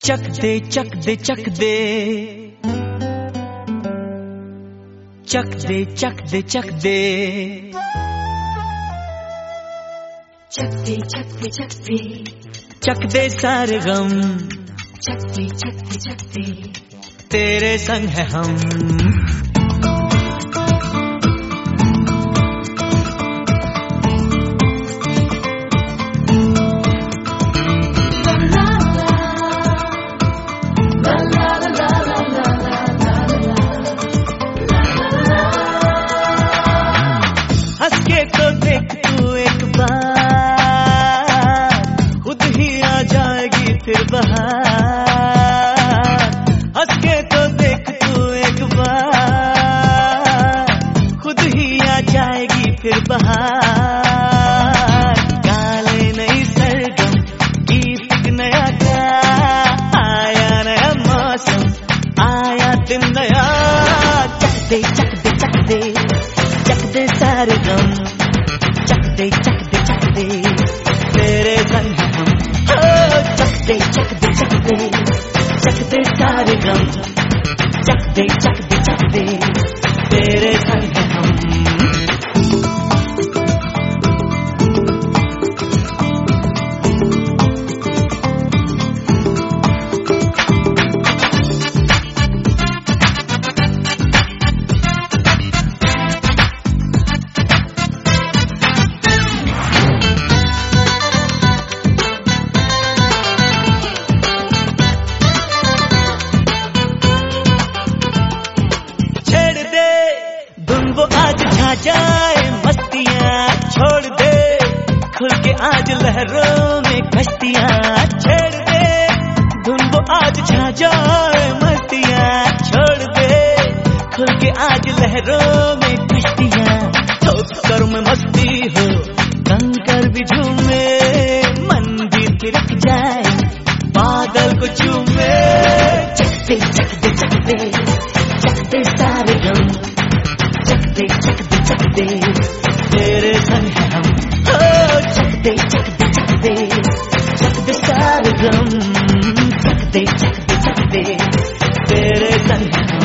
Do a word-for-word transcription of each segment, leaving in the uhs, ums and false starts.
चक दे चक दे चक दे चक दे चक दे चक दे चक दे चक दे चक दे चक दे सारे गम चक दे चक दे चक दे तेरे संग है हम। हंस के तो देख तू एक बार, खुद ही आ जाएगी फिर बहार। हंस के तो देख तू एक बार, खुद ही आ जाएगी फिर बहार। गाले नई सरगम, गीत नया गा, आया नया मौसम, आया दिन नया। चक दे चक दे चक दे चक दे सारे गम, चक दे चक दे चक दे तेरे संग हैं हम। हो चक दे चक दे चक दे चक दे सारे गम, चक दे चक दे चक दे तेरे संग हैं हम। वो आज छा जाए मस्तियाँ छोड़ दे, खुल के आज लहरों में कश्तियाँ छेड़ दे। धुन वो आज छा जाए मस्तियाँ छोड़ दे, खुल के आज लहरों में कश्तियाँ। तो कर में मस्ती हो, कंकर भी झूमे, मन भी थिरक जाए, बादल को चूमे। चक दे चक दे चक दे चक दे सारे गम, चक दे चक दे चक दे तेरे संग हैं हम। हो चक दे चक दे चक दे चक दे सारे गम, चक दे चक दे चक दे तेरे संग हैं हम।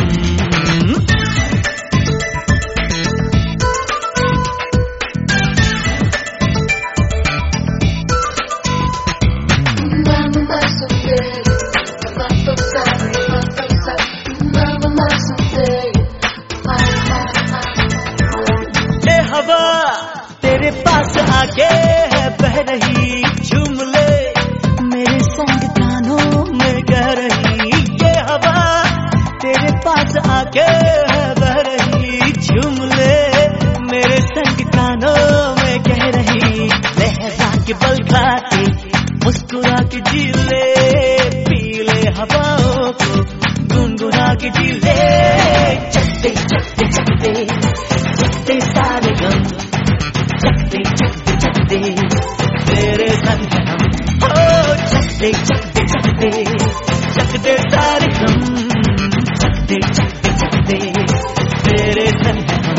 हवा तेरे पास आके है बह रही, झूम ले मेरे संग कानों में कह रही। ये हवा तेरे पास आके है बह रही, झूम ले मेरे संग कानों में कह रही। लहरा के बल खाते मुस्कुरा के जी ले, पी ले हवाओं को गुनगुना के जी ले। चक दे चक दे चक दे चक दे सारे गम, चक दे चक दे चक दे तेरे संग हैं हम। हो चक दे चक दे चक दे चक दे सारे गम, चक दे चक दे चक दे तेरे संग हैं हम।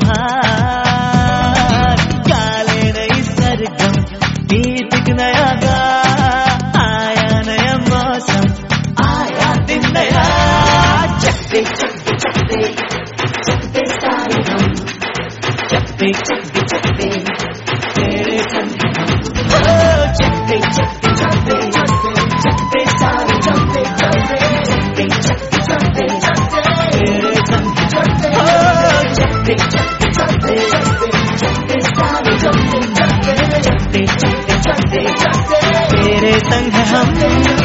बहार, काले नई सरगम, गीत एक नया गा, आया नया मौसम, आया दिन नया। चकते चकते चकते चकते सारे हम, चकते चकते चकते तेरे संग हम। ओ चकते चकते चकते चकते सारे चकते चकते चकते चकते चकते तेरे संग ओ चकते चकते चकते चकते सारे चकते चकते चकते चकते चकते तेरे संग हम।